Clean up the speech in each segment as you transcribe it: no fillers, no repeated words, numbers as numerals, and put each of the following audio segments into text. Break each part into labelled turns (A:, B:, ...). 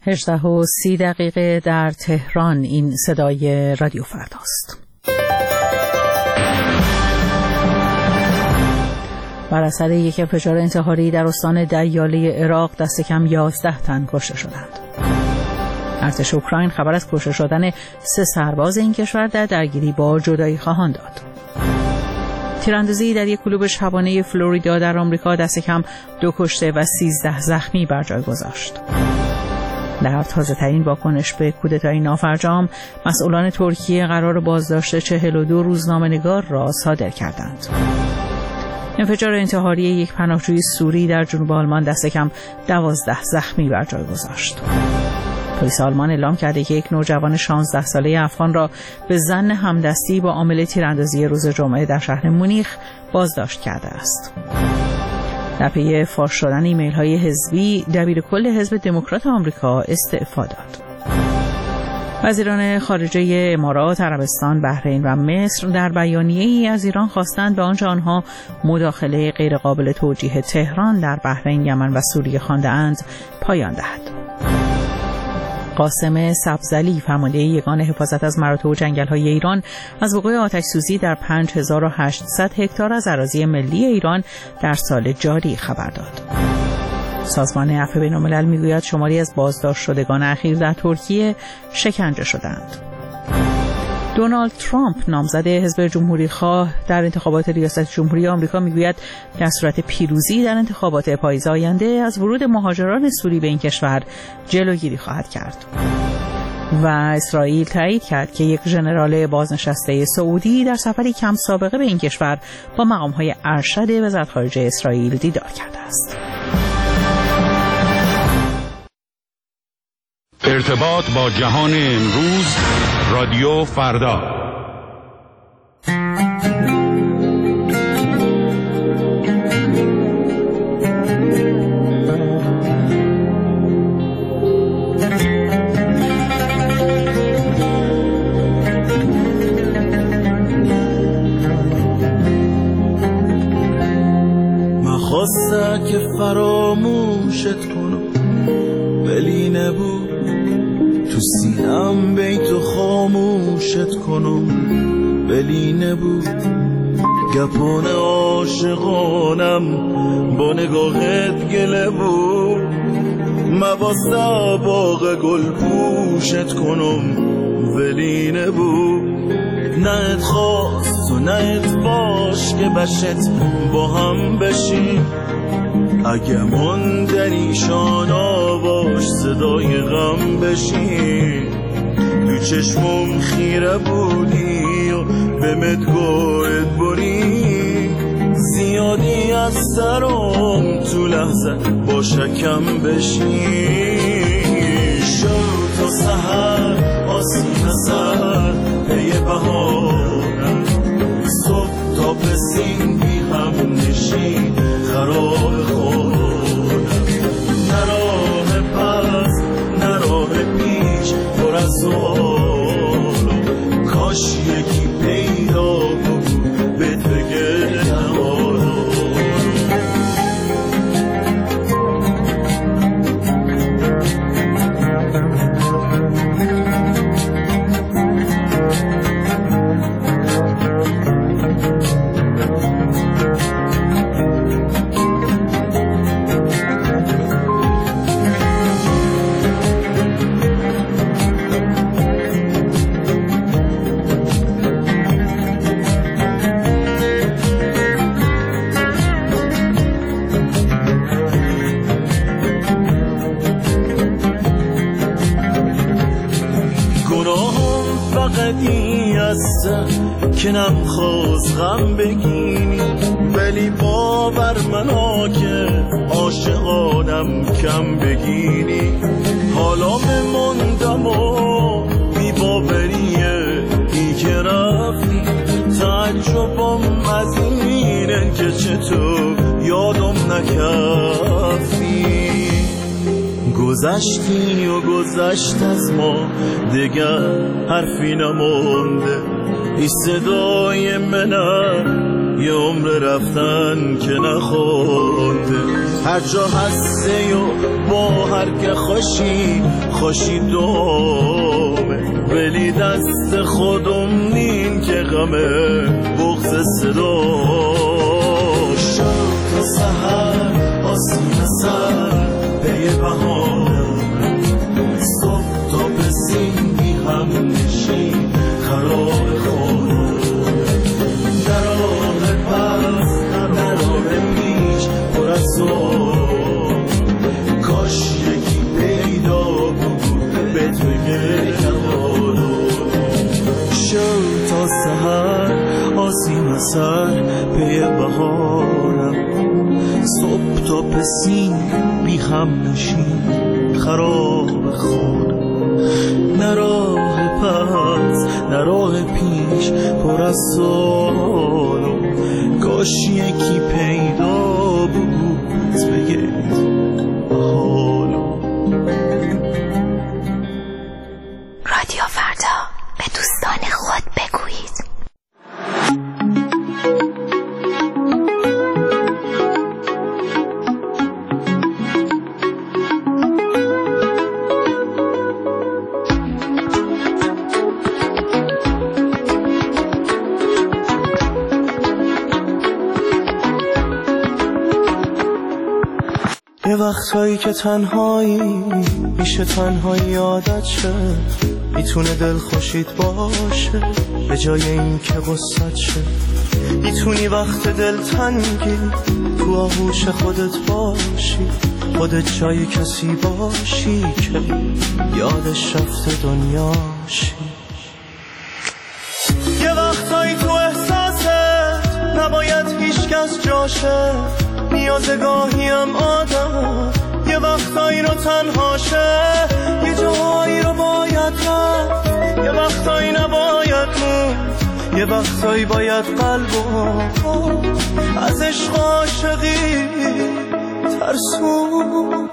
A: 18:30 در تهران. این صدای رادیو فرداست. بر اثر یک انفجار انتحاری در استان دیاله عراق دست کم 11 تن کشته شدند. ارتش اوکراین خبر از کشته شدن 3 سرباز این کشور در درگیری با جدایی خواهان داد. تیراندازی در یک کلوب شبانه فلوریدا در آمریکا دست کم 2 کشته و 13 زخمی بر جای گذاشت. در تازه‌ترین واکنش به کودتای نافرجام، مسئولان ترکیه قرار بازداشت 42 روزنامه‌نگار را صادر کردند. انفجار انتحاری یک پناهجوی سوری در جنوب آلمان دست کم 12 زخمی بر جای گذاشت. پلیس آلمان اعلام کرده که یک نوجوان 16 ساله افغان را به ظن همدستی با عامل تیراندازی روز جمعه در شهر مونیخ بازداشت کرده است. در پی فاش شدن ایمیل‌های حزبی، دبیرکل حزب دموکرات آمریکا استعفا داد. وزیران خارجه امارات، عربستان، بحرین و مصر در بیانیه‌ای از ایران خواستند به آنچه آنها مداخله غیرقابل توجیه تهران در بحرین، یمن و سوریه خوانده‌اند پایان دهد. قاسم سبزعلی، فرمانده یگان حفاظت از مراتع و جنگل‌های ایران، از وقوع آتش‌سوزی در 5800 هکتار از اراضی ملی ایران در سال جاری خبر داد. سازمان عفو بین‌الملل میگوید شماری از بازداشت شدگان اخیر در ترکیه شکنجه شدند. دونالد ترامپ، نامزد حزب جمهوری‌خواه در انتخابات ریاست جمهوری آمریکا، میگوید در صورت پیروزی در انتخابات پاییز آینده از ورود مهاجران سوری به این کشور جلوگیری خواهد کرد. و اسرائیل تایید کرد که یک ژنرال بازنشسته سعودی در سفری کم سابقه به این کشور با مقام‌های ارشد وزارت خارجه اسرائیل دیدار کرده است.
B: ارتباط با جهان امروز، رادیو فردا.
C: من خواسته که فراموشت کنم ولی نبود، تو سینم بیتو خاموشت کنم ولی نبود. گپان عاشقانم با نگاهت گله بود، مواسه باغ گل پوشت کنم ولی نبود. نه ات خواست و نه ات باش که بشت با هم بشیم، اگه من در ایشان آواش صدای غم بشین. تو چشمم خیره بودی و به مدگوت بری، زیادی از سرم تو لحظه با شکم بشین. شب تا سحر آسین سر پی بهارم، صبح تا پسین بی هم نشین خراب خورم. نراه پس نراه پیش پر از سوالم، کاش یکی پیدا بود بهت بگه نهارم. که نمیخواست غم بگیری، ولی باور منو که عاشقانم کم بگیری. حالا بموندم و بی باوریه ای که رفتی، تعجبم از اینه که چطور یادم نکردی. گذشتی و گذشت از ما دیگر حرفی نمونده، این صدای منم یه عمر رفتن که نخونده. هر جا هسته و با هر که خوشی دومه، ولی دست خودم نین که غمه بغض صدا شد. تا سحر آسین سر به یه بهارم، صبح تا به سین بی هم نشین خراب خودم. در راه پس در راه پیش پر از زور، کاش یکی پیدا بود به توی کمالو. شد تا سحر آسین سر پی بهارم، صبح تا پسین بی هم نشین خراب خود. نه راه پس نه راه پیش پر از سوالو، کاش یکی پیدا بود بگه حالو.
D: رادیو فردا، به دوستان خود بگویید.
C: یه وقتایی که تنهایی میشه تنهایی عادت شه، میتونه دل خوشید باشه به جای این که غصت شه. میتونی وقت دل تنگی تو آغوش خودت باشی، خودت جای کسی باشی که یادش رفته دنیاشی. یه وقتایی تو احساست نباید هیچ کس جاشه، نیازه گاهیم آدم یه وقتایی رو تنهاشه. یه جاهایی رو باید رفت، یه وقتایی نباید موند، یه وقتایی باید قلبو از عشق عاشقی ترسوند.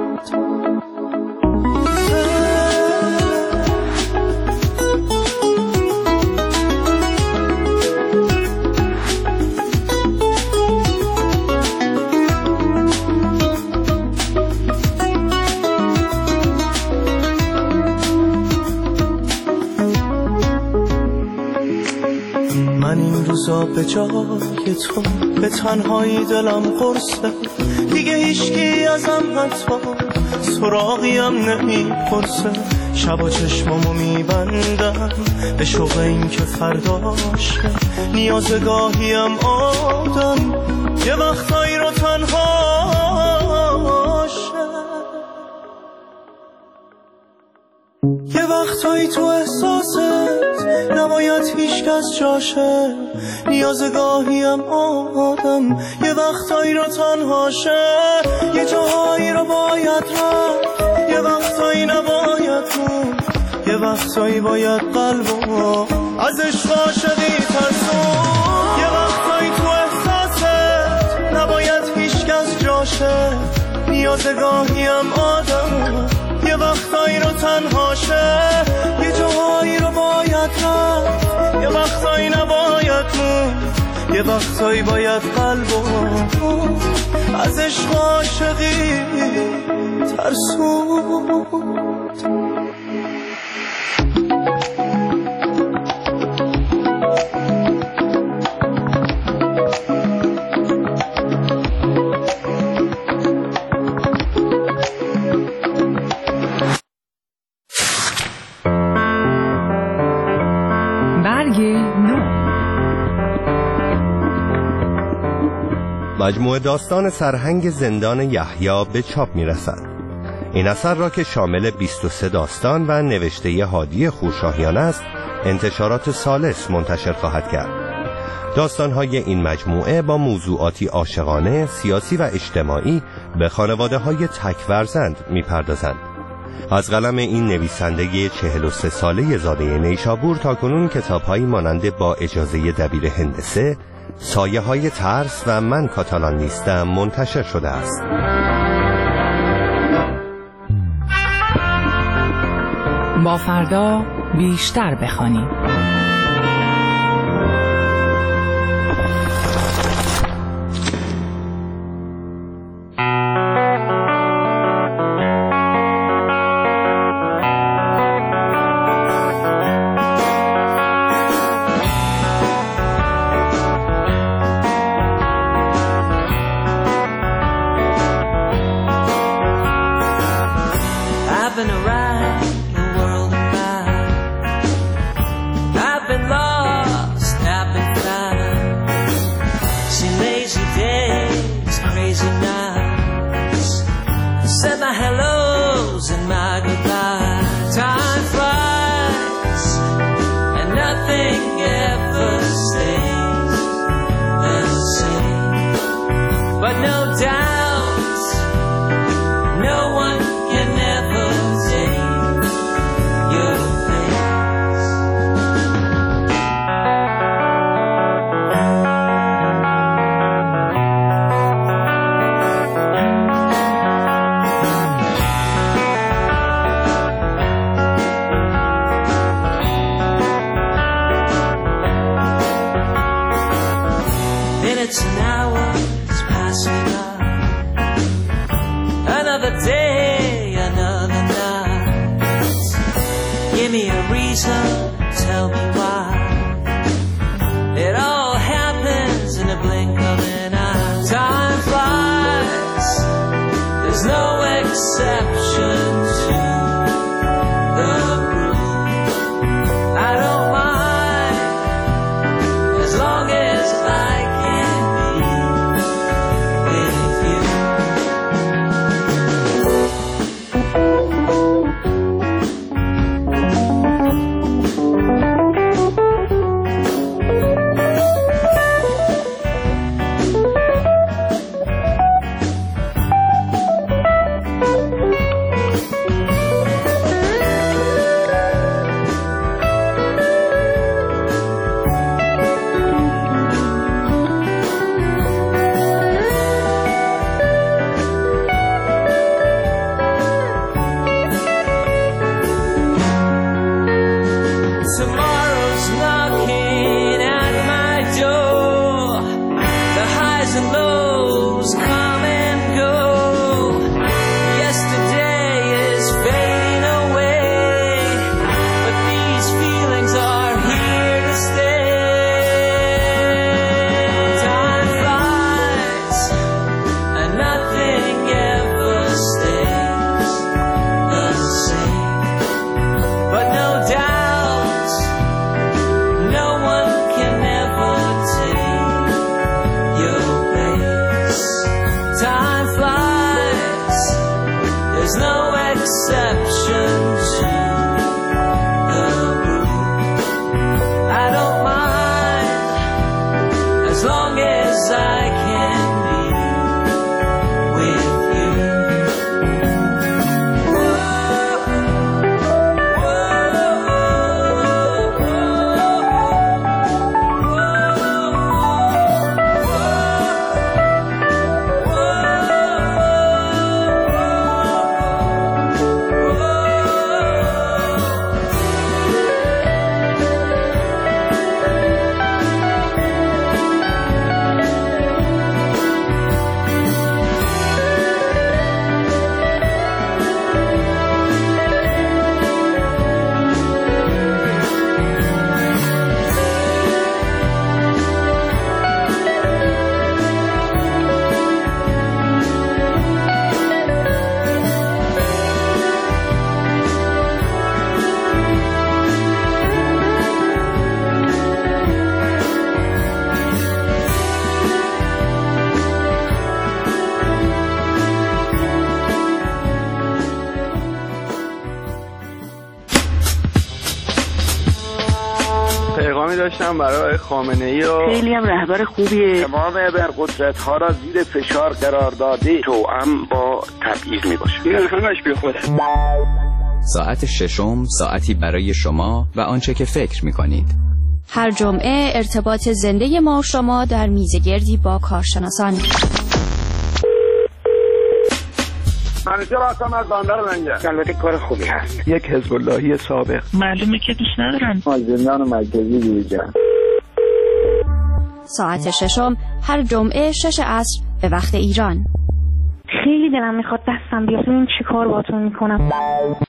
C: به جای تو به تنهایی دلم قرصه، دیگه هیچکی ازم حتی سراغیم نمیپرسه. شبا چشمامو میبندم به شوق این که فرداشه، نیازگاهیم آدم یه وقتایی رو تنهاشه. یه وقتایی تو احساست نباید هیچ کس جاشه، نیازگاهیم آدم یه وقتایی رو تنهاشه. یه جاهایی رو باید رفت، یه وقتایی نباید موند، یه وقتایی باید قلبو از عشق عاشقی ترسون. یه وقتایی تو احساست نباید هیچ کس جاشه، نیازگاهیم آدم یه وقتایی رو تنهاشه. یه جاهایی رو باید رفت، یه وقتایی نباید موند، یه وقتایی باید قلبو از عشق عاشقی ترسوند.
E: مجموعه داستان سرهنگ زندان یحیی به چاپ می‌رسد. این اثر را که شامل 23 داستان و نوشته هادی خورشاهیان است، انتشارات ثالث منتشر خواهد کرد. داستان‌های این مجموعه با موضوعاتی عاشقانه، سیاسی و اجتماعی به خانواده‌های تک فرزند می‌پردازند. از قلم این نویسنده 43 ساله زاده نیشابور تاکنون کتاب‌هایی مانند با اجازه دبیر هندسه، سایه های ترس و من کاتالان نیستم منتشر شده است.
A: با فردا بیشتر بخوانیم.
F: been around the world and back. I've been lost, I've been found. Seen lazy days, crazy nights. Said my hellos and my goodbyes. Time flies and nothing ever stays the same. But no doubt, no one can ever take your minutes and hours pass me by. Another day, another night. Give me a reason, tell me why. It all happens in a blink of an eye. Time flies, there's no exception to the rule. I don't mind as long as I can be with you. Tomorrow's knocking at my door. The highs and lows come and go. Yesterday is fading away, but these feelings are here to stay. Time flies and nothing ever stays the same. But no doubt, no one can ever take your place. Time flies, there's no exception to the rule. I don't mind as long as I can be with you.
G: پیغامی داشتم برای خامنه‌ای و
H: خیلی هم رهبر خوبیه.
G: تمام ابرقدرت‌ها را زیر فشار قرار داده توأم با تبعیض میباشه. این همش بی خوده.
I: ساعت ششم، ساعتی برای شما و آنچه که فکر می‌کنید.
J: هر جمعه ارتباط زنده ما و شما در میزگردی با کارشناسان.
G: منیجر هستم از بندر لنگر. البته کار خوبی هست. یک حزب اللهی سابق.
H: معلومه که دوست ندارم.
G: زندان مرکزی دیجا.
J: ساعت ششم هر جمعه 6 عصر به وقت ایران.
K: خیلی دلم میخواد دستم بیاد. ببین چی کار باهاتون میکنم.